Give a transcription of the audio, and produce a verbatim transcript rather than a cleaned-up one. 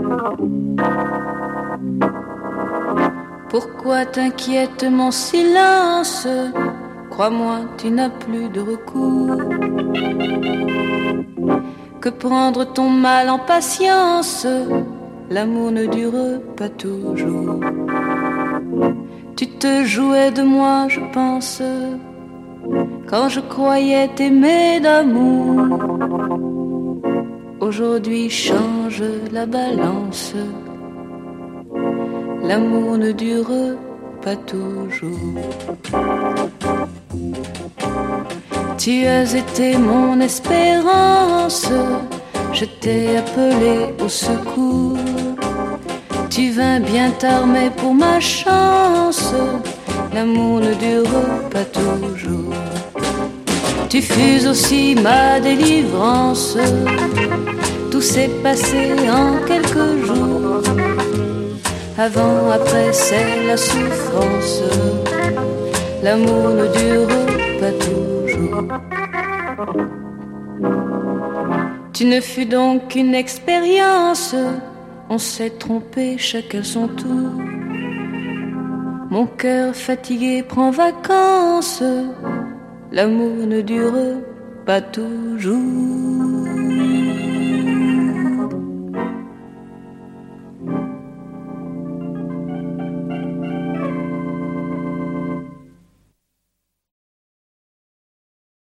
Pourquoi t'inquiète mon silence? Crois-moi, tu n'as plus de recours. Que prendre ton mal en patience, l'amour ne dure pas toujours. Tu te jouais de moi, je pense, quand je croyais t'aimer d'amour. Aujourd'hui change la balance, l'amour ne dure pas toujours. Tu as été mon espérance, je t'ai appelé au secours. Tu vins bien tard mais pour ma chance, l'amour ne dure pas toujours. Tu fus aussi ma délivrance, tout s'est passé en quelques jours. Avant, après, c'est la souffrance, l'amour ne dure pas toujours. Tu ne fus donc qu'une expérience, on s'est trompé chacun son tour. Mon cœur fatigué prend vacances, l'amour ne dure pas toujours.